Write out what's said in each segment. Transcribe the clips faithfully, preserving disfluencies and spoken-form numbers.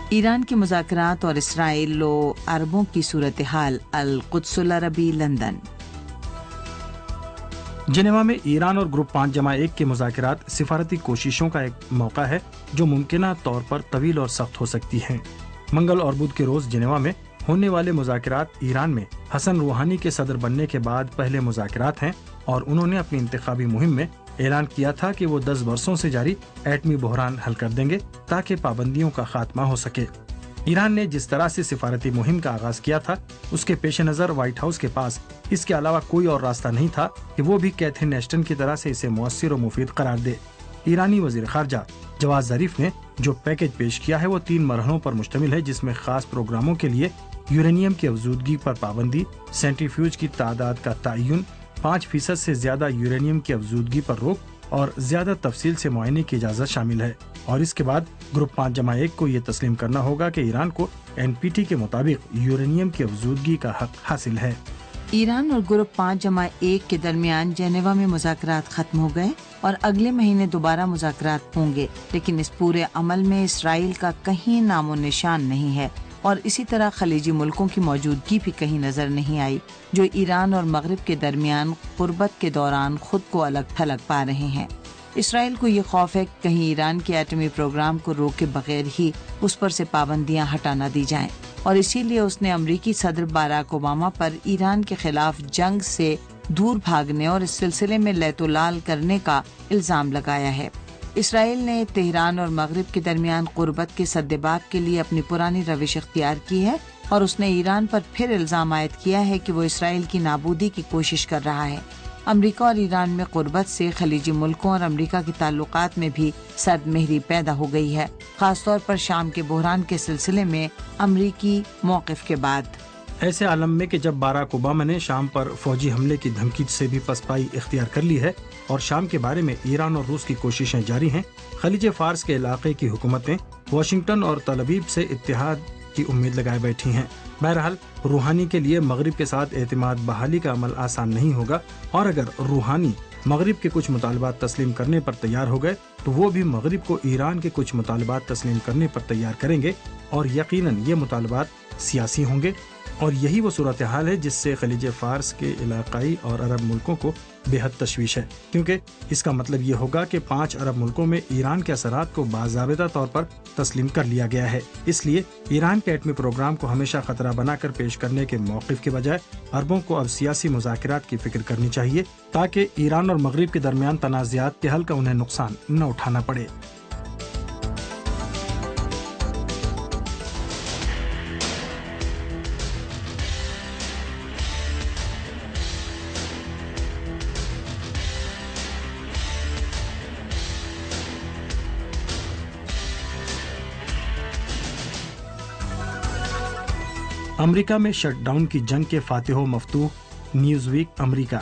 ایران کے مذاکرات اور اسرائیل و عربوں کی صورتحال، القدس العربی، لندن۔ جنیوا میں ایران اور گروپ پانچ جمع ایک کے مذاکرات سفارتی کوششوں کا ایک موقع ہے جو ممکنہ طور پر طویل اور سخت ہو سکتی ہیں۔ منگل اور بدھ کے روز جنیوا میں ہونے والے مذاکرات ایران میں حسن روحانی کے صدر بننے کے بعد پہلے مذاکرات ہیں، اور انہوں نے اپنی انتخابی مہم میں اعلان کیا تھا کہ وہ دس برسوں سے جاری ایٹمی بحران حل کر دیں گے تاکہ پابندیوں کا خاتمہ ہو سکے۔ ایران نے جس طرح سے سفارتی مہم کا آغاز کیا تھا، اس کے پیش نظر وائٹ ہاؤس کے پاس اس کے علاوہ کوئی اور راستہ نہیں تھا کہ وہ بھی کیتھرین ایشٹن کی طرح سے اسے مؤثر و مفید قرار دے۔ ایرانی وزیر خارجہ جواد ظریف نے جو پیکج پیش کیا ہے وہ تین مرحلوں پر مشتمل ہے، جس میں خاص پروگراموں کے لیے یورینیم کی افزودگی پر پابندی، سینٹریفیوج کی تعداد کا تعین، پانچ فیصد سے زیادہ یورینیم کی افزودگی پر روک اور زیادہ تفصیل سے معائنے کی اجازت شامل ہے۔ اور اس کے بعد گروپ پانچ جمع ایک کو یہ تسلیم کرنا ہوگا کہ ایران کو این پی ٹی کے مطابق یورینیم کی افزودگی کا حق حاصل ہے۔ ایران اور گروپ پانچ جمع ایک کے درمیان جنیوا میں مذاکرات ختم ہو گئے اور اگلے مہینے دوبارہ مذاکرات ہوں گے، لیکن اس پورے عمل میں اسرائیل کا کہیں نام و نشان نہیں ہے، اور اسی طرح خلیجی ملکوں کی موجودگی بھی کہیں نظر نہیں آئی، جو ایران اور مغرب کے درمیان قربت کے دوران خود کو الگ تھلگ پا رہے ہیں۔ اسرائیل کو یہ خوف ہے کہ کہیں ایران کے ایٹمی پروگرام کو روکے بغیر ہی اس پر سے پابندیاں ہٹا نہ دی جائیں، اور اسی لیے اس نے امریکی صدر باراک اوباما پر ایران کے خلاف جنگ سے دور بھاگنے اور اس سلسلے میں لیت و لال کرنے کا الزام لگایا ہے۔ اسرائیل نے تہران اور مغرب کے درمیان قربت کے سدباب کے لیے اپنی پرانی روش اختیار کی ہے، اور اس نے ایران پر پھر الزام عائد کیا ہے کہ وہ اسرائیل کی نابودی کی کوشش کر رہا ہے۔ امریکہ اور ایران میں قربت سے خلیجی ملکوں اور امریکہ کے تعلقات میں بھی سرد مہری پیدا ہو گئی ہے، خاص طور پر شام کے بحران کے سلسلے میں امریکی موقف کے بعد۔ ایسے عالم میں کہ جب باراک اوباما نے شام پر فوجی حملے کی دھمکی سے بھی پسپائی اختیار کر لی ہے اور شام کے بارے میں ایران اور روس کی کوششیں جاری ہیں، خلیج فارس کے علاقے کی حکومتیں واشنگٹن اور تل ابیب سے اتحاد کی امید لگائے بیٹھی ہیں۔ بہرحال روحانی کے لیے مغرب کے ساتھ اعتماد بحالی کا عمل آسان نہیں ہوگا، اور اگر روحانی مغرب کے کچھ مطالبات تسلیم کرنے پر تیار ہو گئے تو وہ بھی مغرب کو ایران کے کچھ مطالبات تسلیم کرنے پر تیار کریں گے، اور یقیناً یہ مطالبات سیاسی ہوں گے، اور یہی وہ صورتحال ہے جس سے خلیج فارس کے علاقائی اور عرب ملکوں کو بے حد تشویش ہے، کیونکہ اس کا مطلب یہ ہوگا کہ پانچ عرب ملکوں میں ایران کے اثرات کو باضابطہ طور پر تسلیم کر لیا گیا ہے۔ اس لیے ایران کے ایٹمی پروگرام کو ہمیشہ خطرہ بنا کر پیش کرنے کے موقف کے بجائے عربوں کو اب سیاسی مذاکرات کی فکر کرنی چاہیے، تاکہ ایران اور مغرب کے درمیان تنازعات کے حل کا انہیں نقصان نہ اٹھانا پڑے۔ امریکہ میں شٹ ڈاؤن کی جنگ کے فاتح و مفتوح، نیوز ویک امریکہ۔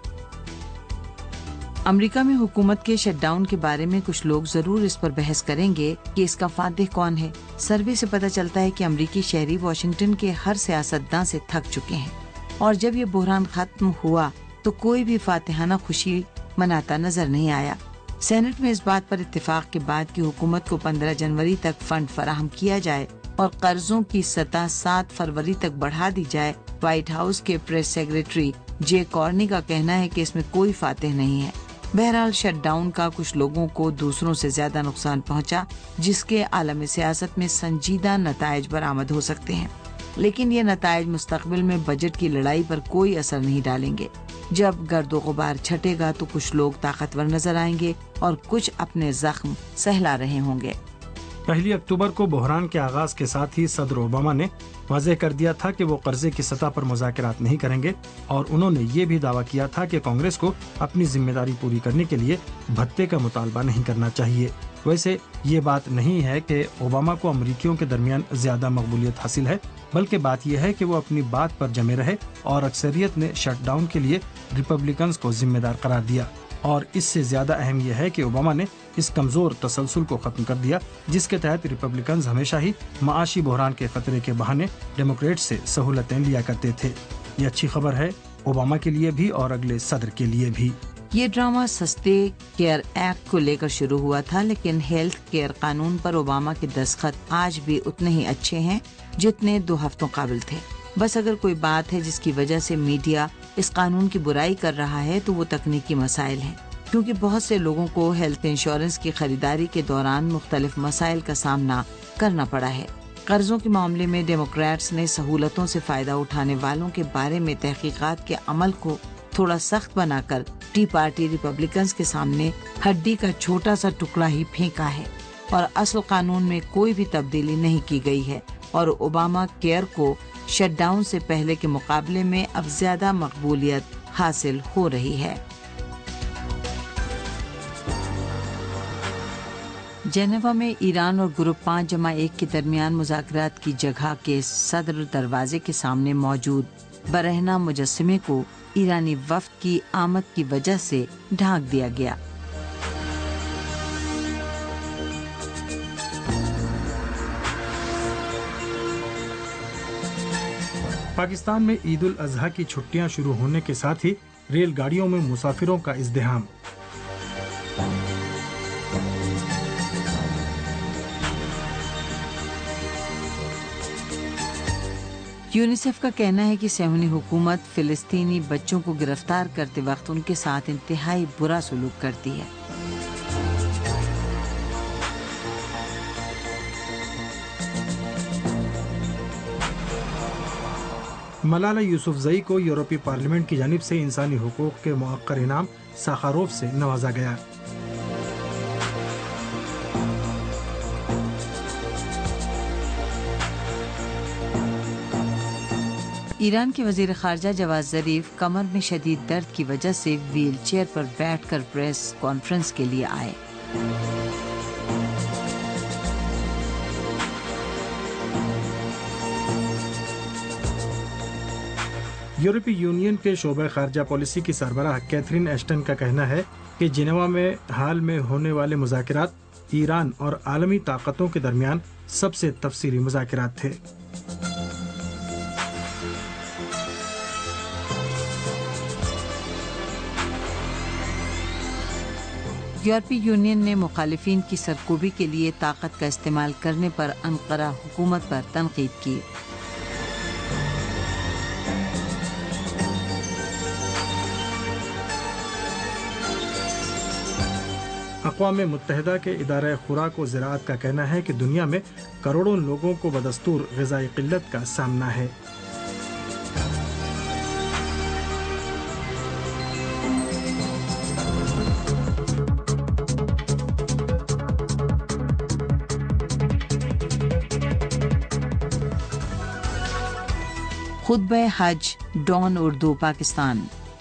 امریکہ میں حکومت کے شٹ ڈاؤن کے بارے میں کچھ لوگ ضرور اس پر بحث کریں گے کہ اس کا فاتح کون ہے۔ سروے سے پتہ چلتا ہے کہ امریکی شہری واشنگٹن کے ہر سیاستداں سے تھک چکے ہیں، اور جب یہ بحران ختم ہوا تو کوئی بھی فاتحانہ خوشی مناتا نظر نہیں آیا۔ سینٹ میں اس بات پر اتفاق کے بعد کہ حکومت کو پندرہ جنوری تک فنڈ فراہم کیا جائے اور قرضوں کی سطح سات فروری تک بڑھا دی جائے، وائٹ ہاؤس کے پریس سیکریٹری جے کارنی کا کہنا ہے کہ اس میں کوئی فاتح نہیں ہے۔ بہرحال شٹ ڈاؤن کا کچھ لوگوں کو دوسروں سے زیادہ نقصان پہنچا، جس کے عالم سیاست میں سنجیدہ نتائج برآمد ہو سکتے ہیں، لیکن یہ نتائج مستقبل میں بجٹ کی لڑائی پر کوئی اثر نہیں ڈالیں گے۔ جب گرد و غبار چھٹے گا تو کچھ لوگ طاقتور نظر آئیں گے اور کچھ اپنے زخم سہلا رہے ہوں گے۔ پہلی اکتوبر کو بحران کے آغاز کے ساتھ ہی صدر اوباما نے واضح کر دیا تھا کہ وہ قرضے کی سطح پر مذاکرات نہیں کریں گے، اور انہوں نے یہ بھی دعویٰ کیا تھا کہ کانگریس کو اپنی ذمہ داری پوری کرنے کے لیے بھتے کا مطالبہ نہیں کرنا چاہیے۔ ویسے یہ بات نہیں ہے کہ اوباما کو امریکیوں کے درمیان زیادہ مقبولیت حاصل ہے، بلکہ بات یہ ہے کہ وہ اپنی بات پر جمے رہے، اور اکثریت نے شٹ ڈاؤن کے لیے ریپبلکنز کو ذمہ دار قرار دیا۔ اور اس سے زیادہ اہم یہ ہے کہ اوباما نے اس کمزور تسلسل کو ختم کر دیا جس کے تحت ریپبلکنز ہمیشہ ہی معاشی بحران کے خطرے کے بہانے ڈیموکریٹ سے سہولتیں لیا کرتے تھے۔ یہ اچھی خبر ہے اوباما کے لیے بھی اور اگلے صدر کے لیے بھی۔ یہ ڈرامہ سستے کیئر ایکٹ کو لے کر شروع ہوا تھا، لیکن ہیلتھ کیئر قانون پر اوباما کے دستخط آج بھی اتنے ہی اچھے ہیں جتنے دو ہفتوں قبل تھے۔ بس اگر کوئی بات ہے جس کی وجہ سے میڈیا اس قانون کی برائی کر رہا ہے تو وہ تکنیکی مسائل ہیں، کیونکہ بہت سے لوگوں کو ہیلتھ انشورنس کی خریداری کے دوران مختلف مسائل کا سامنا کرنا پڑا ہے۔ قرضوں کے معاملے میں ڈیموکریٹس نے سہولتوں سے فائدہ اٹھانے والوں کے بارے میں تحقیقات کے عمل کو تھوڑا سخت بنا کر ٹی پارٹی ریپبلکنز کے سامنے ہڈی کا چھوٹا سا ٹکڑا ہی پھینکا ہے، اور اصل قانون میں کوئی بھی تبدیلی نہیں کی گئی ہے، اور اوباما کیئر کو شٹ ڈاؤن سے پہلے کے مقابلے میں اب زیادہ مقبولیت حاصل ہو رہی ہے۔ جنیوا میں ایران اور گروپ پانچ جمع ایک کے درمیان مذاکرات کی جگہ کے صدر دروازے کے سامنے موجود برہنہ مجسمے کو ایرانی وفد کی آمد کی وجہ سے ڈھانک دیا گیا۔ پاکستان میں عید الاضحیٰ کی چھٹیاں شروع ہونے کے ساتھ ہی ریل گاڑیوں میں مسافروں کا ازدحام۔ یونیسیف کا کہنا ہے کہ صہیونی حکومت فلسطینی بچوں کو گرفتار کرتے وقت ان کے ساتھ انتہائی برا سلوک کرتی ہے۔ ملالہ یوسفزئی کو یورپی پارلیمنٹ کی جانب سے انسانی حقوق کے مؤقر انعام ساخاروف سے نوازا گیا۔ ایران کے وزیر خارجہ جواد ظریف کمر میں شدید درد کی وجہ سے ویل چیئر پر بیٹھ کر پریس کانفرنس کے لیے آئے۔ یورپی یونین کے شعبہ خارجہ پالیسی کی سربراہ کیتھرین ایشٹن کا کہنا ہے کہ جنیوا میں حال میں ہونے والے مذاکرات ایران اور عالمی طاقتوں کے درمیان سب سے تفصیلی مذاکرات تھے۔ یورپی یونین نے مخالفین کی سرکوبی کے لیے طاقت کا استعمال کرنے پر انقرہ حکومت پر تنقید کی۔ اقوام متحدہ کے ادارہ خوراک و زراعت کا کہنا ہے کہ دنیا میں کروڑوں لوگوں کو بدستور غذائی قلت کا سامنا ہے۔ خطبہ حج ڈان اردو پاکستان۔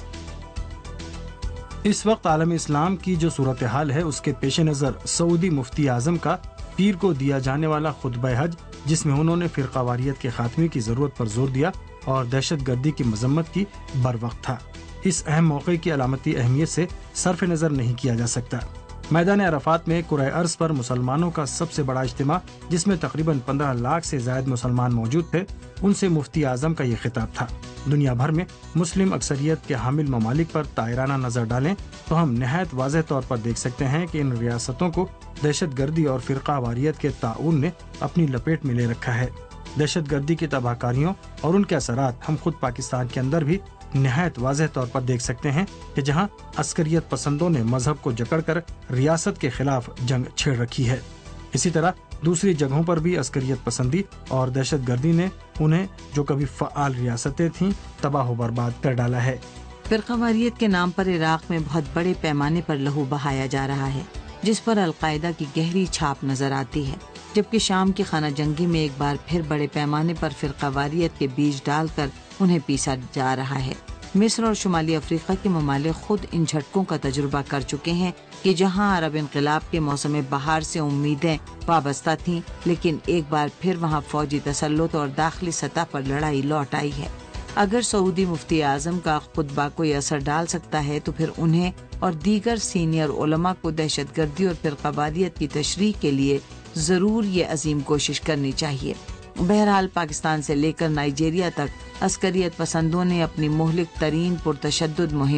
اس وقت عالم اسلام کی جو صورتحال ہے اس کے پیش نظر سعودی مفتی اعظم کا پیر کو دیا جانے والا خطبہ حج، جس میں انہوں نے فرقہ واریت کے خاتمے کی ضرورت پر زور دیا اور دہشت گردی کی مذمت کی، بر وقت تھا۔ اس اہم موقع کی علامتی اہمیت سے صرف نظر نہیں کیا جا سکتا۔ میدان عرفات میں کرۂ ارض پر مسلمانوں کا سب سے بڑا اجتماع، جس میں تقریباً پندرہ لاکھ سے زائد مسلمان موجود تھے، ان سے مفتی اعظم کا یہ خطاب تھا۔ دنیا بھر میں مسلم اکثریت کے حامل ممالک پر طائرانہ نظر ڈالیں تو ہم نہایت واضح طور پر دیکھ سکتے ہیں کہ ان ریاستوں کو دہشت گردی اور فرقہ واریت کے طاعون نے اپنی لپیٹ میں لے رکھا ہے۔ دہشت گردی کی تباہ کاریوں اور ان کے اثرات ہم خود پاکستان کے اندر بھی نہایت واضح طور پر دیکھ سکتے ہیں کہ جہاں عسکریت پسندوں نے مذہب کو جکڑ کر ریاست کے خلاف جنگ چھیڑ رکھی ہے، اسی طرح دوسری جگہوں پر بھی عسکریت پسندی اور دہشت گردی نے انہیں جو کبھی فعال ریاستیں تھیں تباہ و برباد کر ڈالا ہے۔ فرقہ واریت کے نام پر عراق میں بہت بڑے پیمانے پر لہو بہایا جا رہا ہے، جس پر القاعدہ کی گہری چھاپ نظر آتی ہے، جبکہ شام کی خانہ جنگی میں ایک بار پھر بڑے پیمانے پر فرقہ واریت کے بیج ڈال کر انہیں پیسا جا رہا ہے۔ مصر اور شمالی افریقہ کے ممالک خود ان جھٹکوں کا تجربہ کر چکے ہیں کہ جہاں عرب انقلاب کے موسم بہار سے امیدیں وابستہ تھیں، لیکن ایک بار پھر وہاں فوجی تسلط اور داخلی سطح پر لڑائی لوٹ آئی ہے۔ اگر سعودی مفتی اعظم کا خطبہ کوئی اثر ڈال سکتا ہے تو پھر انہیں اور دیگر سینئر علماء کو دہشت گردی اور فرقہ واریت کی تشریح کے لیے ضرور یہ عظیم کوشش کرنی چاہیے۔ بہرحال پاکستان سے لے کر نائجیریا تک عسکریت پسندوں نے اپنی مہلک ترین پرتشدد مہم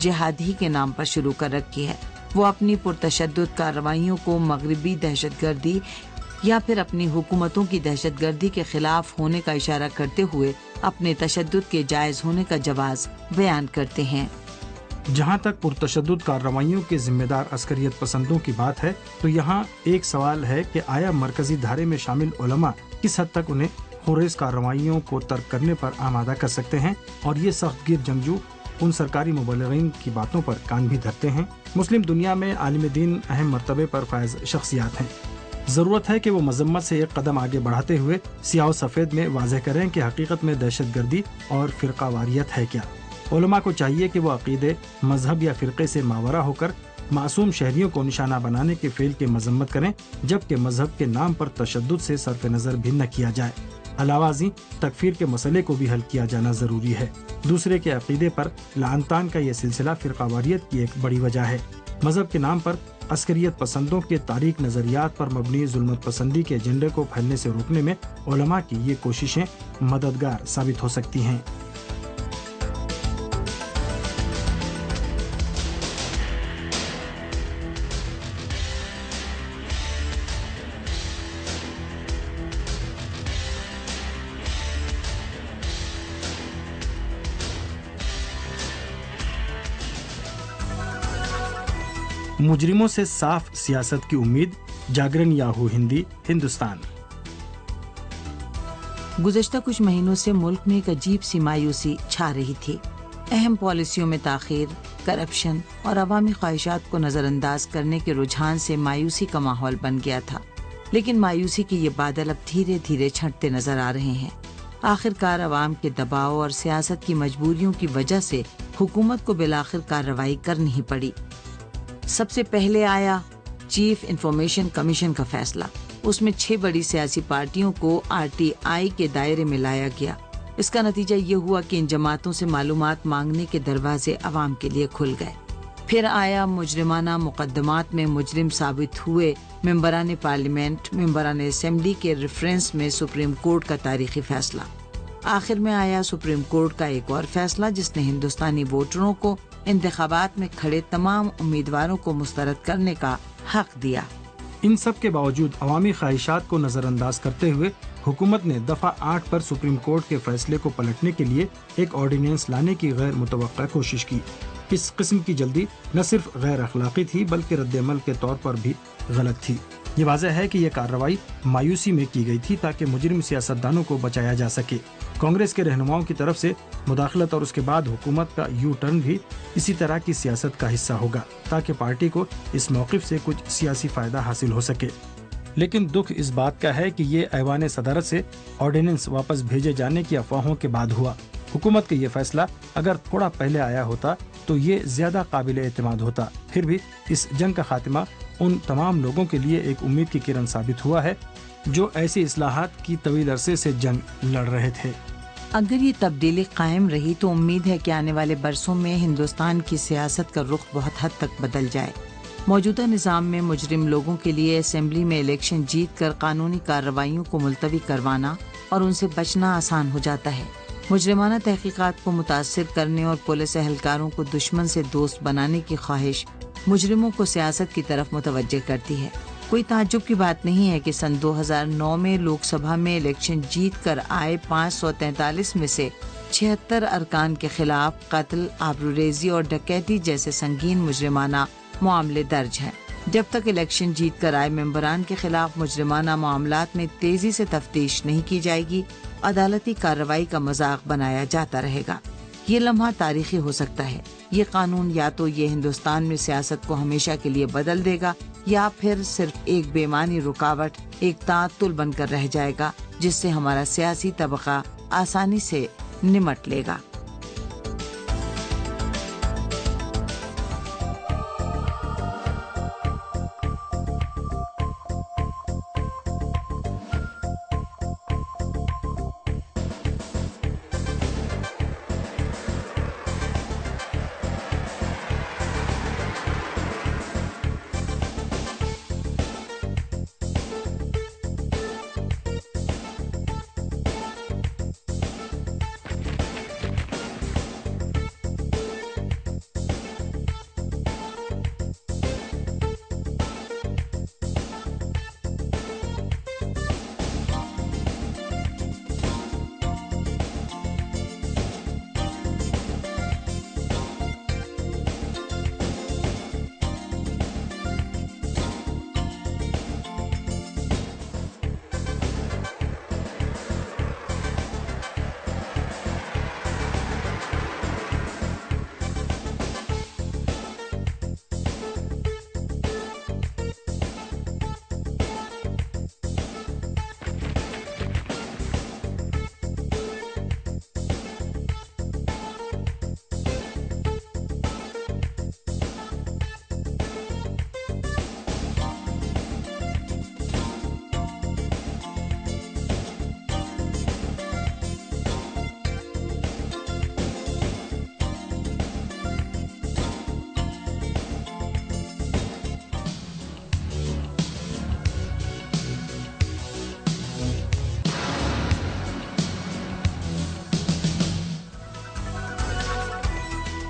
جہاد ہی کے نام پر شروع کر رکھی ہے۔ وہ اپنی پرتشدد کارروائیوں کو مغربی دہشت گردی یا پھر اپنی حکومتوں کی دہشت گردی کے خلاف ہونے کا اشارہ کرتے ہوئے اپنے تشدد کے جائز ہونے کا جواز بیان کرتے ہیں۔ جہاں تک پرتشدد کارروائیوں کے ذمہ دار عسکریت پسندوں کی بات ہے تو یہاں ایک سوال ہے کہ آیا مرکزی دھارے میں شامل علماء کس حد تک انہیں خورریز کارروائیوں کو ترک کرنے پر آمادہ کر سکتے ہیں، اور یہ سخت گیر جنگجو ان سرکاری مبلغین کی باتوں پر کان بھی دھرتے ہیں۔ مسلم دنیا میں عالم دین اہم مرتبے پر فائز شخصیات ہیں۔ ضرورت ہے کہ وہ مذمت سے ایک قدم آگے بڑھاتے ہوئے سیاہ و سفید میں واضح کریں کہ حقیقت میں دہشت گردی اور فرقہ واریت ہے کیا۔ علماء کو چاہیے کہ وہ عقیدے، مذہب یا فرقے سے ماورا ہو کر معصوم شہریوں کو نشانہ بنانے کے فعل کی مذمت کریں، جبکہ مذہب کے نام پر تشدد سے صرف نظر بھی نہ کیا جائے۔ علاوہ ازیں تکفیر کے مسئلے کو بھی حل کیا جانا ضروری ہے۔ دوسرے کے عقیدے پر لعن طعن کا یہ سلسلہ فرقہ واریت کی ایک بڑی وجہ ہے۔ مذہب کے نام پر عسکریت پسندوں کے تاریک نظریات پر مبنی ظلمت پسندی کے ایجنڈے کو پھیلنے سے روکنے میں علماء کی یہ کوششیں مددگار ثابت ہو سکتی ہیں۔ مجرموں سے صاف سیاست کی امید، جاگرن یاہو ہندی ہندوستان۔ گزشتہ کچھ مہینوں سے ملک میں ایک عجیب سی مایوسی چھا رہی تھی۔ اہم پالیسیوں میں تاخیر، کرپشن اور عوامی خواہشات کو نظر انداز کرنے کے رجحان سے مایوسی کا ماحول بن گیا تھا، لیکن مایوسی کے یہ بادل اب دھیرے دھیرے چھٹتے نظر آ رہے ہیں۔ آخرکار عوام کے دباؤ اور سیاست کی مجبوریوں کی وجہ سے حکومت کو بالآخر کارروائی کرنی ہی پڑی۔ سب سے پہلے آیا چیف انفارمیشن کمیشن کا فیصلہ۔ اس میں چھ بڑی سیاسی پارٹیوں کو آر ٹی آئی کے دائرے میں لایا گیا۔ اس کا نتیجہ یہ ہوا کہ ان جماعتوں سے معلومات مانگنے کے دروازے عوام کے لیے کھل گئے۔ پھر آیا مجرمانہ مقدمات میں مجرم ثابت ہوئے ممبران پارلیمنٹ، ممبران اسمبلی کے ریفرنس میں سپریم کورٹ کا تاریخی فیصلہ۔ آخر میں آیا سپریم کورٹ کا ایک اور فیصلہ جس نے ہندوستانی ووٹروں کو انتخابات میں کھڑے تمام امیدواروں کو مسترد کرنے کا حق دیا۔ ان سب کے باوجود عوامی خواہشات کو نظر انداز کرتے ہوئے حکومت نے دفعہ آٹھ پر سپریم کورٹ کے فیصلے کو پلٹنے کے لیے ایک آرڈیننس لانے کی غیر متوقع کوشش کی۔ اس قسم کی جلدی نہ صرف غیر اخلاقی تھی بلکہ رد عمل کے طور پر بھی غلط تھی۔ یہ واضح ہے کہ یہ کارروائی مایوسی میں کی گئی تھی تاکہ مجرم سیاستدانوں کو بچایا جا سکے۔ کانگریس کے رہنماؤں کی طرف سے مداخلت اور اس کے بعد حکومت کا یو ٹرن بھی اسی طرح کی سیاست کا حصہ ہوگا تاکہ پارٹی کو اس موقف سے کچھ سیاسی فائدہ حاصل ہو سکے۔ لیکن دکھ اس بات کا ہے کہ یہ ایوان صدارت سے آرڈیننس واپس بھیجے جانے کی افواہوں کے بعد ہوا۔ حکومت کا یہ فیصلہ اگر تھوڑا پہلے آیا ہوتا تو یہ زیادہ قابل اعتماد ہوتا۔ پھر بھی اس جنگ کا خاتمہ ان تمام لوگوں کے لیے ایک امید کی کرن ثابت ہوا ہے جو ایسی اصلاحات کی طویل عرصے سے جنگ لڑ رہے تھے۔ اگر یہ تبدیلی قائم رہی تو امید ہے کہ آنے والے برسوں میں ہندوستان کی سیاست کا رخ بہت حد تک بدل جائے۔ موجودہ نظام میں مجرم لوگوں کے لیے اسمبلی میں الیکشن جیت کر قانونی کارروائیوں کو ملتوی کروانا اور ان سے بچنا آسان ہو جاتا ہے۔ مجرمانہ تحقیقات کو متاثر کرنے اور پولیس اہلکاروں کو دشمن سے دوست بنانے کی خواہش مجرموں کو سیاست کی طرف متوجہ کرتی ہے۔ کوئی تعجب کی بات نہیں ہے کہ سن دو ہزار نو میں لوک سبھا میں الیکشن جیت کر آئے پانچ سو تینتالیس میں سے چھہتر ارکان کے خلاف قتل، آبروریزی اور ڈکیتی جیسے سنگین مجرمانہ معاملے درج ہیں۔ جب تک الیکشن جیت کر آئے ممبران کے خلاف مجرمانہ معاملات میں تیزی سے تفتیش نہیں کی جائے گی، عدالتی کارروائی کا مذاق بنایا جاتا رہے گا۔ یہ لمحہ تاریخی ہو سکتا ہے۔ یہ قانون یا تو یہ ہندوستان میں سیاست کو ہمیشہ کے لیے بدل دے گا یا پھر صرف ایک بے معنی رکاوٹ، ایک تعطل بن کر رہ جائے گا جس سے ہمارا سیاسی طبقہ آسانی سے نمٹ لے گا۔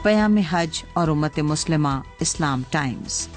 پیام حج اور امت مسلمہ اسلام ٹائمز۔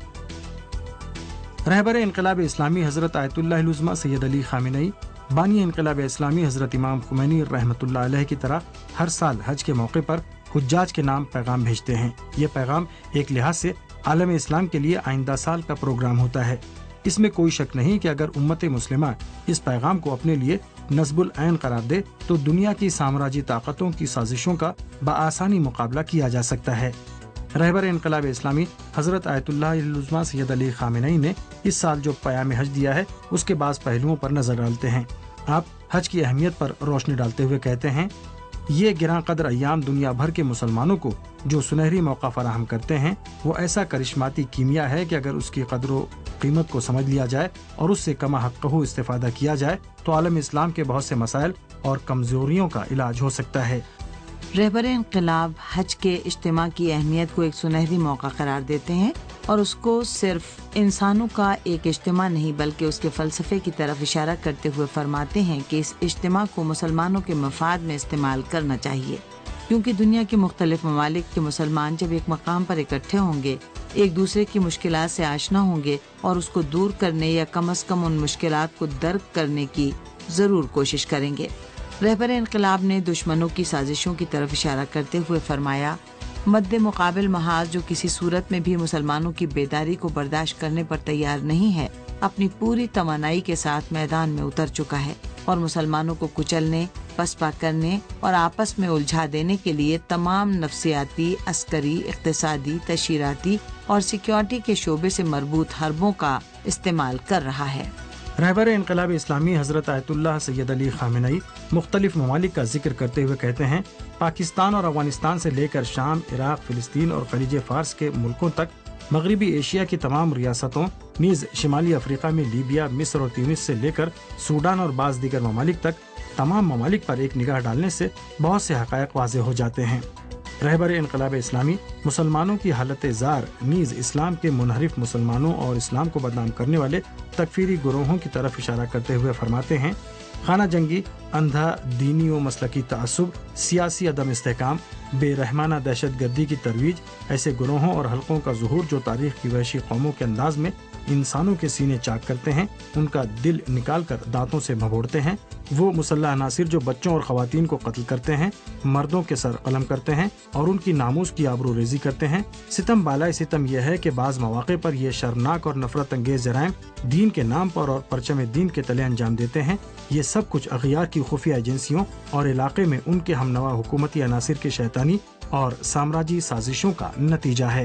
رہبر انقلاب اسلامی حضرت آیت اللہ العظمہ سید علی خامنئی، بانی انقلاب اسلامی حضرت امام خمینی رحمۃ اللہ علیہ کی طرح ہر سال حج کے موقع پر حجاج کے نام پیغام بھیجتے ہیں۔ یہ پیغام ایک لحاظ سے عالم اسلام کے لیے آئندہ سال کا پروگرام ہوتا ہے۔ اس میں کوئی شک نہیں کہ اگر امت مسلمہ اس پیغام کو اپنے لیے نصب العین قرار دے تو دنیا کی سامراجی طاقتوں کی سازشوں کا بآسانی مقابلہ کیا جا سکتا ہے۔ رہبر انقلاب اسلامی حضرت آیت اللہ العظمہ سید علی خامنئی نے اس سال جو پیام حج دیا ہے اس کے بعض پہلوؤں پر نظر ڈالتے ہیں۔ آپ حج کی اہمیت پر روشنی ڈالتے ہوئے کہتے ہیں، یہ گراں قدر ایام دنیا بھر کے مسلمانوں کو جو سنہری موقع فراہم کرتے ہیں، وہ ایسا کرشماتی کیمیا ہے کہ اگر اس کی قدر و قیمت کو سمجھ لیا جائے اور اس سے کما حقہ استفادہ کیا جائے تو عالم اسلام کے بہت سے مسائل اور کمزوریوں کا علاج ہو سکتا ہے۔ رہبر انقلاب حج کے اجتماع کی اہمیت کو ایک سنہری موقع قرار دیتے ہیں اور اس کو صرف انسانوں کا ایک اجتماع نہیں بلکہ اس کے فلسفے کی طرف اشارہ کرتے ہوئے فرماتے ہیں کہ اس اجتماع کو مسلمانوں کے مفاد میں استعمال کرنا چاہیے، کیونکہ دنیا کے مختلف ممالک کے مسلمان جب ایک مقام پر اکٹھے ہوں گے، ایک دوسرے کی مشکلات سے آشنا ہوں گے اور اس کو دور کرنے یا کم از کم ان مشکلات کو درک کرنے کی ضرور کوشش کریں گے۔ رہبر انقلاب نے دشمنوں کی سازشوں کی طرف اشارہ کرتے ہوئے فرمایا، مد مقابل محاذ جو کسی صورت میں بھی مسلمانوں کی بیداری کو برداشت کرنے پر تیار نہیں ہے، اپنی پوری توانائی کے ساتھ میدان میں اتر چکا ہے اور مسلمانوں کو کچلنے، پسپا کرنے اور آپس میں الجھا دینے کے لیے تمام نفسیاتی، عسکری، اقتصادی، تشہیراتی اور سیکیورٹی کے شعبے سے مربوط حربوں کا استعمال کر رہا ہے۔ رہبر انقلاب اسلامی حضرت آیت اللہ سید علی خامنئی مختلف ممالک کا ذکر کرتے ہوئے کہتے ہیں، پاکستان اور افغانستان سے لے کر شام، عراق، فلسطین اور خلیج فارس کے ملکوں تک، مغربی ایشیا کی تمام ریاستوں، نیز شمالی افریقہ میں لیبیا، مصر اور تیونس سے لے کر سوڈان اور بعض دیگر ممالک تک، تمام ممالک پر ایک نگاہ ڈالنے سے بہت سے حقائق واضح ہو جاتے ہیں۔ رہبر انقلاب اسلامی مسلمانوں کی حالت زار نیز اسلام کے منحرف مسلمانوں اور اسلام کو بدنام کرنے والے تکفیری گروہوں کی طرف اشارہ کرتے ہوئے فرماتے ہیں، خانہ جنگی، اندھا دینی و مسلکی تعصب، سیاسی عدم استحکام، بے رحمانہ دہشت گردی کی ترویج، ایسے گروہوں اور حلقوں کا ظہور جو تاریخ کی وحشی قوموں کے انداز میں انسانوں کے سینے چاک کرتے ہیں، ان کا دل نکال کر دانتوں سے بھنبوڑتے ہیں، وہ مسلح عناصر جو بچوں اور خواتین کو قتل کرتے ہیں، مردوں کے سر قلم کرتے ہیں اور ان کی ناموس کی آبرو ریزی کرتے ہیں۔ ستم بالائے ستم یہ ہے کہ بعض مواقع پر یہ شرمناک اور نفرت انگیز جرائم دین کے نام پر اور پرچم دین کے تلے انجام دیتے ہیں۔ یہ سب کچھ اغیار کی خفیہ ایجنسیوں اور علاقے میں ان کے ہم نوا حکومتی عناصر کی شیطانی اور سامراجی سازشوں کا نتیجہ ہے۔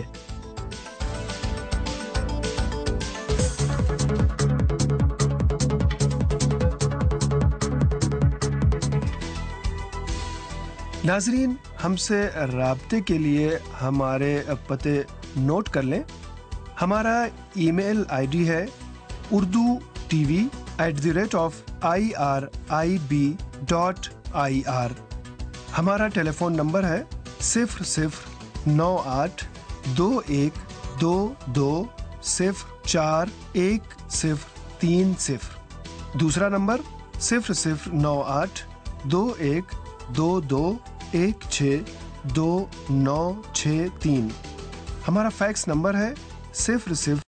ناظرین، ہم سے رابطے کے لیے ہمارے پتے نوٹ کر لیں۔ ہمارا ای میل آئی ڈی ہے Urdu T V at the rate of I R I B dot I R. ہمارا ٹیلی فون نمبر ہے صفر صفر نو آٹھ دو ایک دو دو صفر چار ایک صفر تین صفر۔ دوسرا نمبر صفر صفر نو آٹھ دو ایک دو دو ایک چھ دو نو چھ تین۔ ہمارا فیکس نمبر ہے صفر صفر